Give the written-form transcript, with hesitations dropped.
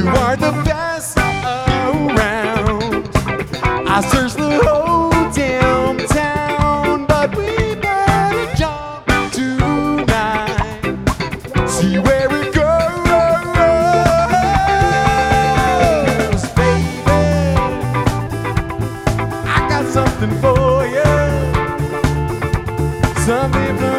are the best around. I searched the whole damn town, but we better jump tonight. See where it goes, baby. I got something for you, something for